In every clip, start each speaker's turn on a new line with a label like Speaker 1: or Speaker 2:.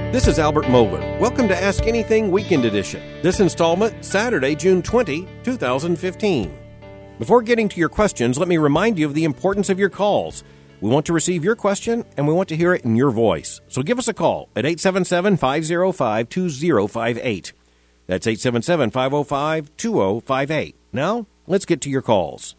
Speaker 1: This is Albert Mohler. Welcome to Ask Anything Weekend Edition. This installment, Saturday, June 20, 2015. Before getting to your questions, let me remind you of the importance of your calls. We want to receive your question, and we want to hear it in your voice. So give us a call at 877-505-2058. That's 877-505-2058. Now, let's get to your calls.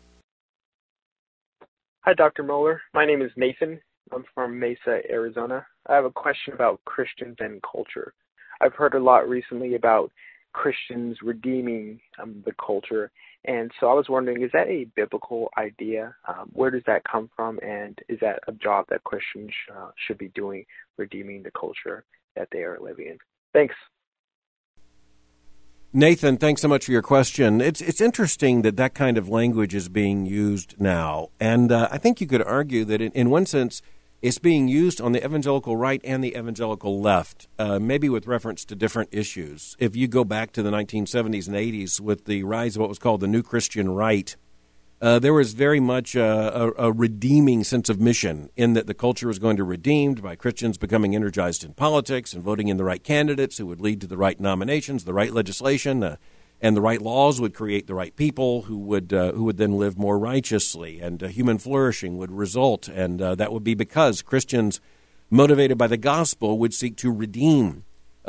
Speaker 2: Hi, Dr. Mohler. My name is Nathan. I'm from Mesa, Arizona. I have a question about Christians and culture. I've heard a lot recently about Christians redeeming the culture, and so I was wondering, is that a biblical idea? Where does that come from, and is that a job that Christians should be doing, redeeming the culture that they are living in? Thanks.
Speaker 1: Nathan, thanks so much for your question. It's interesting that kind of language is being used now, and I think you could argue that in one sense it's being used on the evangelical right and the evangelical left, maybe with reference to different issues. If you go back to the 1970s and 80s with the rise of what was called the New Christian Right, there was very much a redeeming sense of mission in that the culture was going to be redeemed by Christians becoming energized in politics and voting in the right candidates who would lead to the right nominations, the right legislation, and the right laws would create the right people who would then live more righteously, and human flourishing would result. And that would be because Christians, motivated by the gospel, would seek to redeem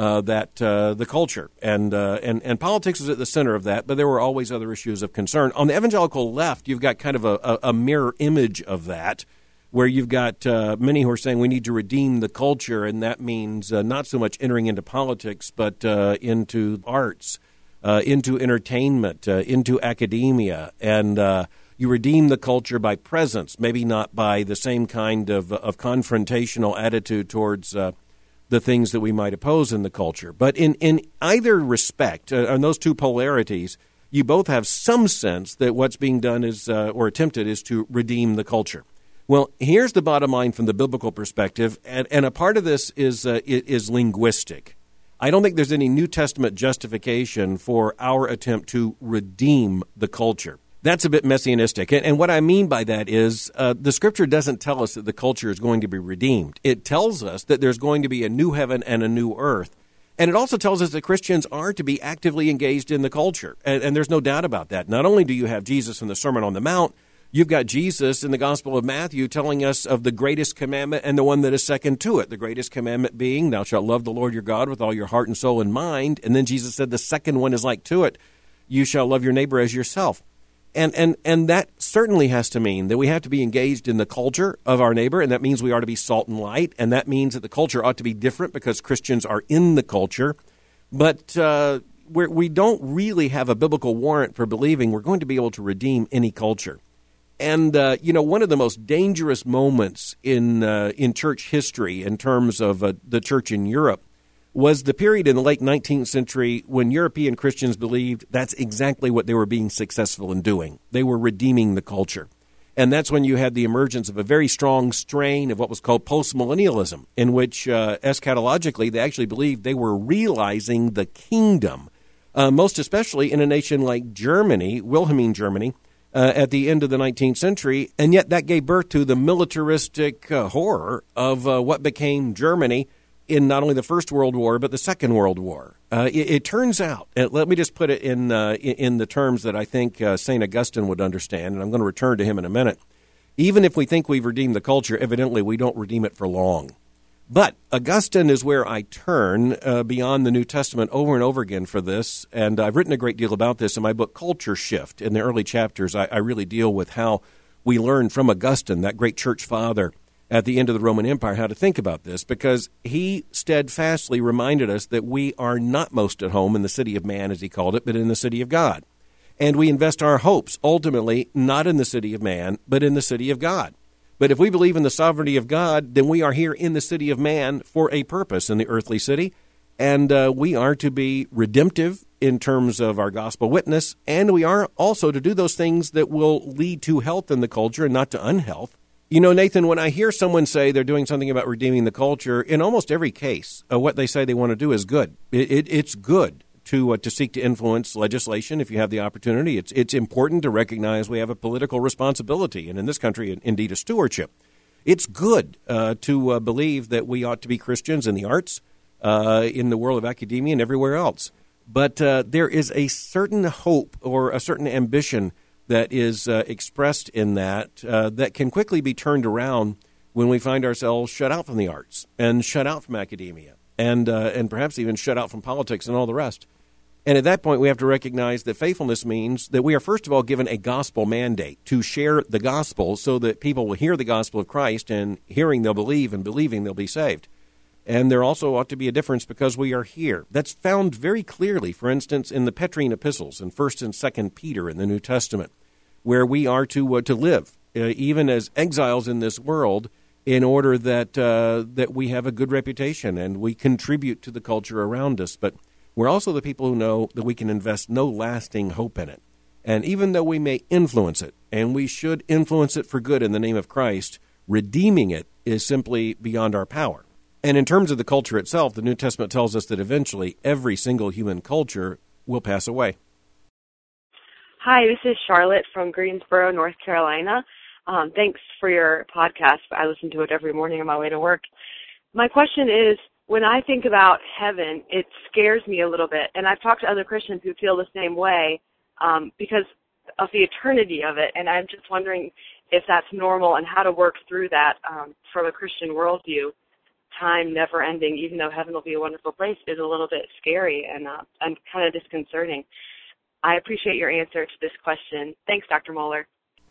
Speaker 1: the culture. And politics was at the center of that, but there were always other issues of concern. On the evangelical left, you've got kind of a mirror image of that, where you've got many who are saying we need to redeem the culture, and that means not so much entering into politics, but into arts, into entertainment, into academia, and you redeem the culture by presence, maybe not by the same kind of confrontational attitude towards the things that we might oppose in the culture. But in either respect, on those two polarities, you both have some sense that what's being done is, or attempted, is to redeem the culture. Well, here's the bottom line from the biblical perspective, and a part of this is linguistic. I don't think there's any New Testament justification for our attempt to redeem the culture. That's a bit messianistic. And what I mean by that is the Scripture doesn't tell us that the culture is going to be redeemed. It tells us that there's going to be a new heaven and a new earth. And it also tells us that Christians are to be actively engaged in the culture. And there's no doubt about that. Not only do you have Jesus in the Sermon on the Mount, you've got Jesus in the Gospel of Matthew telling us of the greatest commandment and the one that is second to it. The greatest commandment being, thou shalt love the Lord your God with all your heart and soul and mind. And then Jesus said the second one is like to it, you shall love your neighbor as yourself. And that certainly has to mean that we have to be engaged in the culture of our neighbor, and that means we are to be salt and light, and that means that the culture ought to be different because Christians are in the culture. But we don't really have a biblical warrant for believing we're going to be able to redeem any culture. And, one of the most dangerous moments in church history in terms of the church in Europe was the period in the late 19th century when European Christians believed that's exactly what they were being successful in doing. They were redeeming the culture. And that's when you had the emergence of a very strong strain of what was called postmillennialism, in which eschatologically they actually believed they were realizing the kingdom, most especially in a nation like Germany, Wilhelmine Germany, at the end of the 19th century, and yet that gave birth to the militaristic horror of what became Germany in not only the First World War, but the Second World War. It turns out, let me just put it in the terms that I think St. Augustine would understand, and I'm going to return to him in a minute. Even if we think we've redeemed the culture, evidently we don't redeem it for long. But Augustine is where I turn beyond the New Testament over and over again for this, and I've written a great deal about this in my book, Culture Shift. In the early chapters, I really deal with how we learn from Augustine, that great church father at the end of the Roman Empire, how to think about this, because he steadfastly reminded us that we are not most at home in the city of man, as he called it, but in the city of God. And we invest our hopes, ultimately, not in the city of man, but in the city of God. But if we believe in the sovereignty of God, then we are here in the city of man for a purpose in the earthly city, and we are to be redemptive in terms of our gospel witness, and we are also to do those things that will lead to health in the culture and not to unhealth. You know, Nathan, when I hear someone say they're doing something about redeeming the culture, in almost every case, what they say they want to do is good. It's good to seek to influence legislation if you have the opportunity. It's important to recognize we have a political responsibility, and in this country, indeed, a stewardship. It's good to believe that we ought to be Christians in the arts, in the world of academia and everywhere else. But there is a certain hope or a certain ambition that is expressed in that can quickly be turned around when we find ourselves shut out from the arts and shut out from academia and perhaps even shut out from politics and all the rest. And at that point, we have to recognize that faithfulness means that we are, first of all, given a gospel mandate to share the gospel so that people will hear the gospel of Christ, and hearing they'll believe, and believing they'll be saved. And there also ought to be a difference because we are here. That's found very clearly, for instance, in the Petrine epistles in 1st and 2nd Peter in the New Testament, where we are to live, even as exiles in this world, in order that we have a good reputation and we contribute to the culture around us. But we're also the people who know that we can invest no lasting hope in it. And even though we may influence it, and we should influence it for good in the name of Christ, redeeming it is simply beyond our power. And in terms of the culture itself, the New Testament tells us that eventually every single human culture will pass away.
Speaker 3: Hi, this is Charlotte from Greensboro, North Carolina. Thanks for your podcast. I listen to it every morning on my way to work. My question is, when I think about heaven, it scares me a little bit. And I've talked to other Christians who feel the same way because of the eternity of it. And I'm just wondering if that's normal and how to work through that from a Christian worldview. Time never ending, even though heaven will be a wonderful place, is a little bit scary and kind of disconcerting. I appreciate your answer to this question. Thanks, Dr. Mohler.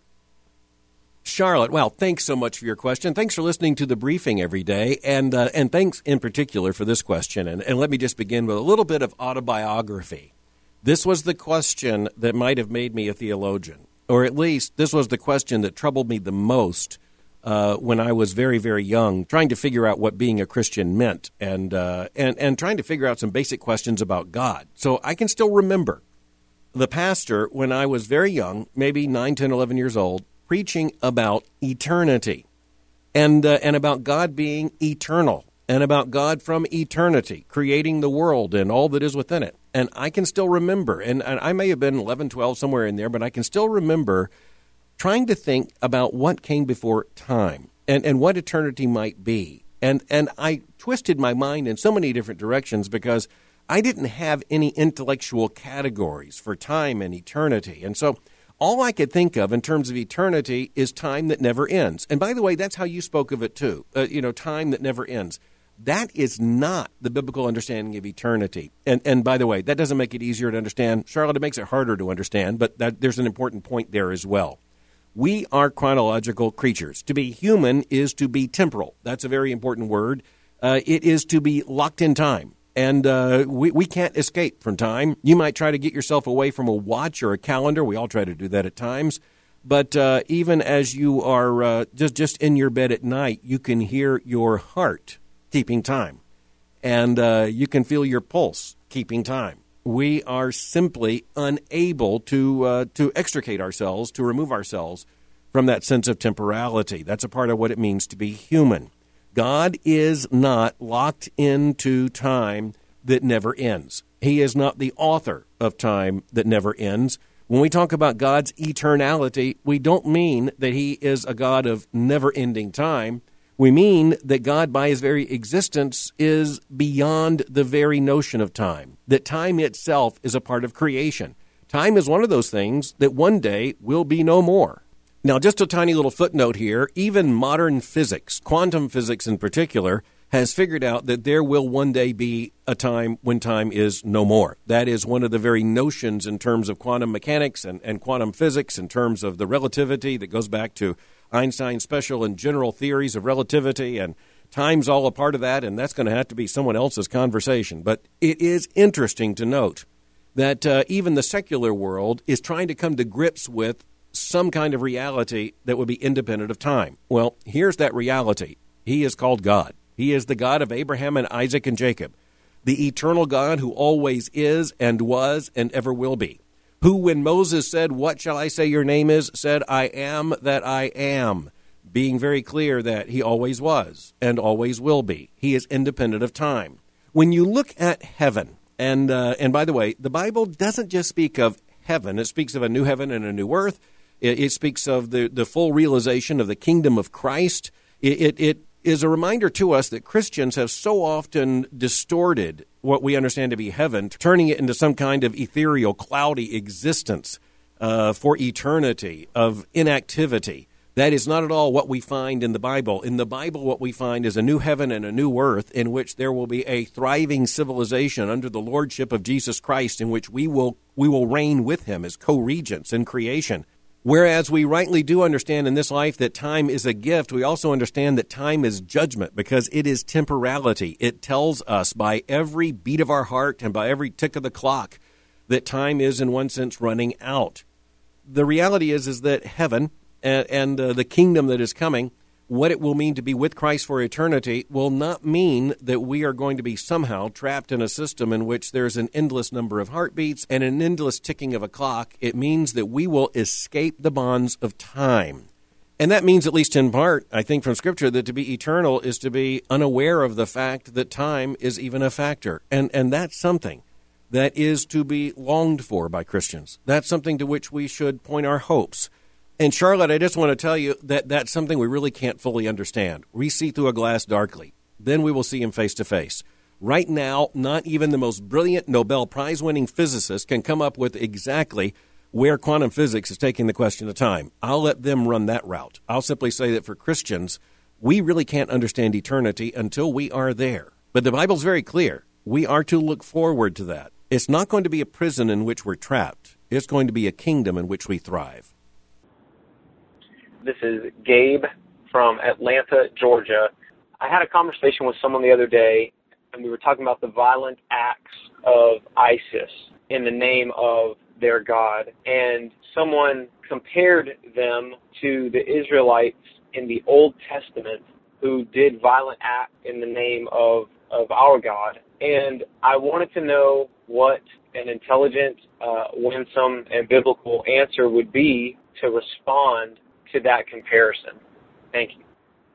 Speaker 1: Charlotte, well, thanks so much for your question. Thanks for listening to the briefing every day, and thanks in particular for this question. And let me just begin with a little bit of autobiography. This was the question that might have made me a theologian, or at least this was the question that troubled me the most when I was very, very young, trying to figure out what being a Christian meant and trying to figure out some basic questions about God. So I can still remember the pastor, when I was very young, maybe 9, 10, 11 years old, preaching about eternity and about God being eternal and about God from eternity, creating the world and all that is within it. And I can still remember, and I may have been 11, 12, somewhere in there, but I can still remember trying to think about what came before time and what eternity might be. And I twisted my mind in so many different directions because I didn't have any intellectual categories for time and eternity. And so all I could think of in terms of eternity is time that never ends. And by the way, that's how you spoke of it too, time that never ends. That is not the biblical understanding of eternity. And by the way, that doesn't make it easier to understand. Charlotte, it makes it harder to understand, but there's an important point there as well. We are chronological creatures. To be human is to be temporal. That's a very important word. It is to be locked in time. And we can't escape from time. You might try to get yourself away from a watch or a calendar. We all try to do that at times. But even as you are just in your bed at night, you can hear your heart keeping time. And you can feel your pulse keeping time. We are simply unable to extricate ourselves, to remove ourselves from that sense of temporality. That's a part of what it means to be human. God is not locked into time that never ends. He is not the author of time that never ends. When we talk about God's eternality, we don't mean that he is a God of never-ending time. We mean that God, by his very existence, is beyond the very notion of time, that time itself is a part of creation. Time is one of those things that one day will be no more. Now, just a tiny little footnote here, even modern physics, quantum physics in particular, has figured out that there will one day be a time when time is no more. That is one of the very notions in terms of quantum mechanics and quantum physics, in terms of the relativity that goes back to Einstein's special and general theories of relativity, and time's all a part of that, and that's going to have to be someone else's conversation. But it is interesting to note that even the secular world is trying to come to grips with some kind of reality that would be independent of time. Well, here's that reality. He is called God. He is the God of Abraham and Isaac and Jacob, the eternal God who always is and was and ever will be, who, when Moses said, "What shall I say your name is?" said, "I am that I am," being very clear that he always was and always will be. He is independent of time. When you look at heaven, and by the way, the Bible doesn't just speak of heaven. It speaks of a new heaven and a new earth. It speaks of the full realization of the kingdom of Christ. It is a reminder to us that Christians have so often distorted what we understand to be heaven, turning it into some kind of ethereal, cloudy existence for eternity of inactivity. That is not at all what we find in the Bible. In the Bible, what we find is a new heaven and a new earth in which there will be a thriving civilization under the lordship of Jesus Christ, in which we will reign with him as co-regents in creation. Whereas we rightly do understand in this life that time is a gift, we also understand that time is judgment because it is temporality. It tells us by every beat of our heart and by every tick of the clock that time is, in one sense, running out. The reality is that heaven and the kingdom that is coming, what it will mean to be with Christ for eternity, will not mean that we are going to be somehow trapped in a system in which there's an endless number of heartbeats and an endless ticking of a clock. It means that we will escape the bonds of time. And that means, at least in part, I think from Scripture, that to be eternal is to be unaware of the fact that time is even a factor. And that's something that is to be longed for by Christians. That's something to which we should point our hopes. And Charlotte, I just want to tell you that that's something we really can't fully understand. We see through a glass darkly. Then we will see him face to face. Right now, not even the most brilliant Nobel Prize-winning physicist can come up with exactly where quantum physics is taking the question of time. I'll let them run that route. I'll simply say that for Christians, we really can't understand eternity until we are there. But the Bible's very clear. We are to look forward to that. It's not going to be a prison in which we're trapped. It's going to be a kingdom in which we thrive.
Speaker 2: This is Gabe from Atlanta, Georgia. I had a conversation with someone the other day, and we were talking about the violent acts of ISIS in the name of their God. And someone compared them to the Israelites in the Old Testament who did violent acts in the name of our God. And I wanted to know what an intelligent, winsome, and biblical answer would be to respond to that comparison. Thank you.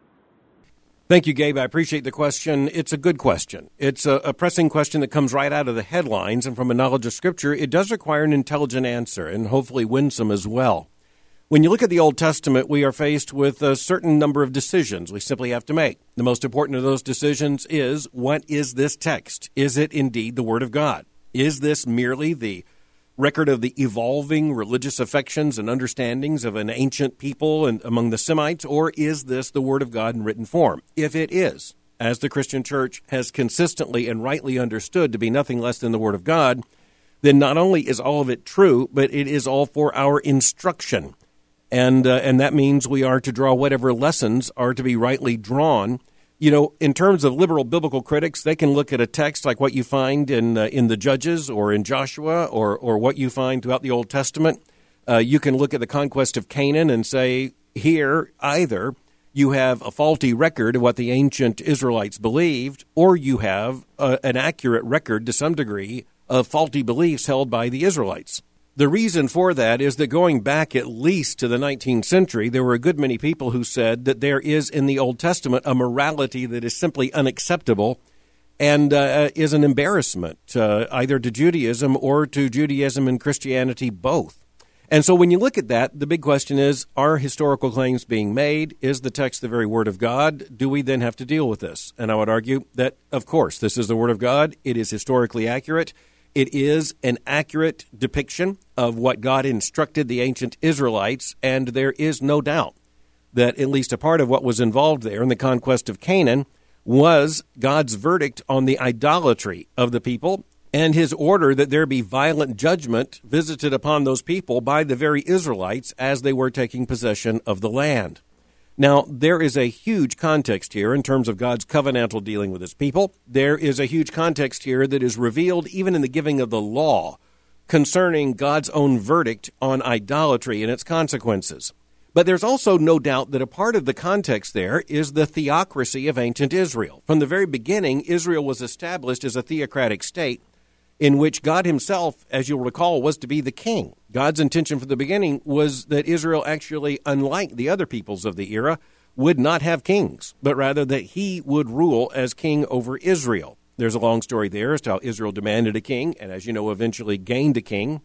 Speaker 1: Thank you, Gabe. I appreciate the question. It's a good question. It's a pressing question that comes right out of the headlines, and from a knowledge of Scripture, it does require an intelligent answer, and hopefully winsome as well. When you look at the Old Testament, we are faced with a certain number of decisions we simply have to make. The most important of those decisions is, what is this text? Is it indeed the Word of God? Is this merely the record of the evolving religious affections and understandings of an ancient people and among the Semites, or is this the Word of God in written form? If it is, as the Christian church has consistently and rightly understood to be nothing less than the Word of God, then not only is all of it true, but it is all for our instruction. And that means we are to draw whatever lessons are to be rightly drawn. You know, in terms of liberal biblical critics, they can look at a text like what you find in the Judges or in Joshua or what you find throughout the Old Testament. You can look at the conquest of Canaan and say, here, either you have a faulty record of what the ancient Israelites believed, or you have an accurate record to some degree of faulty beliefs held by the Israelites. The reason for that is that going back at least to the 19th century, there were a good many people who said that there is in the Old Testament a morality that is simply unacceptable and is an embarrassment either to Judaism or to Judaism and Christianity both. And so when you look at that, the big question is, are historical claims being made? Is the text the very Word of God? Do we then have to deal with this? And I would argue that, of course, this is the Word of God. It is historically accurate. It is an accurate depiction of what God instructed the ancient Israelites, and there is no doubt that at least a part of what was involved there in the conquest of Canaan was God's verdict on the idolatry of the people and his order that there be violent judgment visited upon those people by the very Israelites as they were taking possession of the land. Now, there is a huge context here in terms of God's covenantal dealing with his people. There is a huge context here that is revealed even in the giving of the law concerning God's own verdict on idolatry and its consequences. But there's also no doubt that a part of the context there is the theocracy of ancient Israel. From the very beginning, Israel was established as a theocratic state in which God himself, as you'll recall, was to be the king. God's intention from the beginning was that Israel actually, unlike the other peoples of the era, would not have kings, but rather that he would rule as king over Israel. There's a long story there as to how Israel demanded a king, and as you know, eventually gained a king.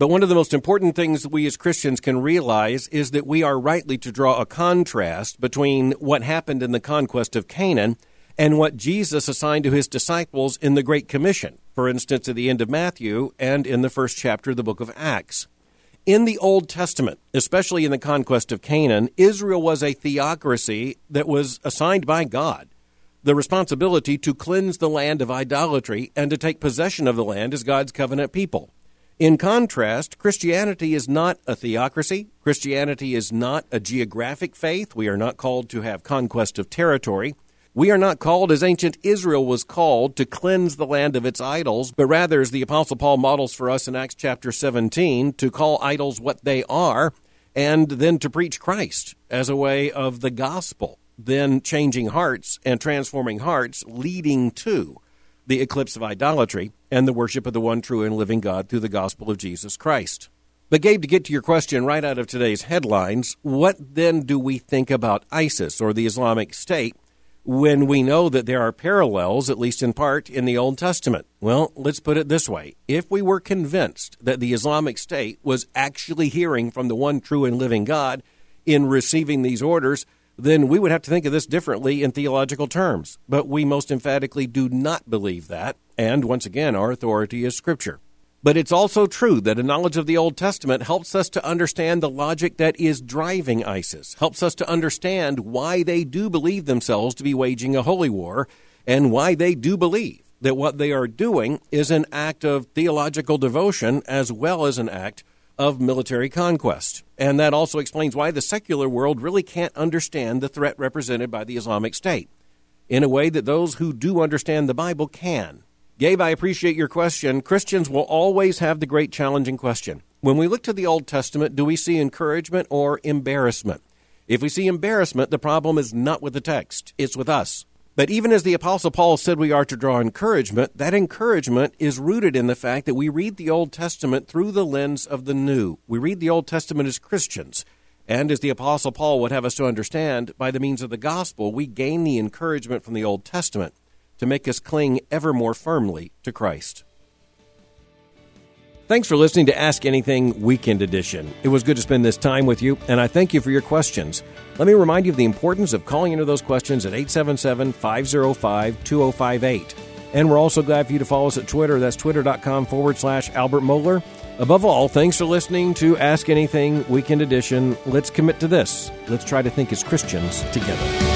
Speaker 1: But one of the most important things that we as Christians can realize is that we are rightly to draw a contrast between what happened in the conquest of Canaan and what Jesus assigned to his disciples in the Great Commission, for instance, at the end of Matthew and in the first chapter of the book of Acts. In the Old Testament, especially in the conquest of Canaan, Israel was a theocracy that was assigned by God the responsibility to cleanse the land of idolatry and to take possession of the land as God's covenant people. In contrast, Christianity is not a theocracy. Christianity is not a geographic faith. We are not called to have conquest of territory. We are not called, as ancient Israel was called, to cleanse the land of its idols, but rather, as the Apostle Paul models for us in Acts chapter 17, to call idols what they are, and then to preach Christ as a way of the gospel, then changing hearts and transforming hearts, leading to the eclipse of idolatry and the worship of the one true and living God through the gospel of Jesus Christ. But Gabe, to get to your question right out of today's headlines, what then do we think about ISIS or the Islamic State when we know that there are parallels, at least in part, in the Old Testament? Well, let's put it this way. If we were convinced that the Islamic State was actually hearing from the one true and living God in receiving these orders, then we would have to think of this differently in theological terms. But we most emphatically do not believe that, and once again, our authority is Scripture. But it's also true that a knowledge of the Old Testament helps us to understand the logic that is driving ISIS, helps us to understand why they do believe themselves to be waging a holy war, and why they do believe that what they are doing is an act of theological devotion as well as an act of military conquest. And that also explains why the secular world really can't understand the threat represented by the Islamic State in a way that those who do understand the Bible can. Gabe, I appreciate your question. Christians will always have the great challenging question. When we look to the Old Testament, do we see encouragement or embarrassment? If we see embarrassment, the problem is not with the text, it's with us. But even as the Apostle Paul said we are to draw encouragement, that encouragement is rooted in the fact that we read the Old Testament through the lens of the New. We read the Old Testament as Christians. And as the Apostle Paul would have us to understand, by the means of the gospel, we gain the encouragement from the Old Testament to make us cling ever more firmly to Christ. Thanks for listening to Ask Anything Weekend Edition. It was good to spend this time with you, and I thank you for your questions. Let me remind you of the importance of calling into those questions at 877-505-2058. And we're also glad for you to follow us at Twitter. That's twitter.com/Albert Mohler. Above all, thanks for listening to Ask Anything Weekend Edition. Let's commit to this. Let's try to think as Christians together.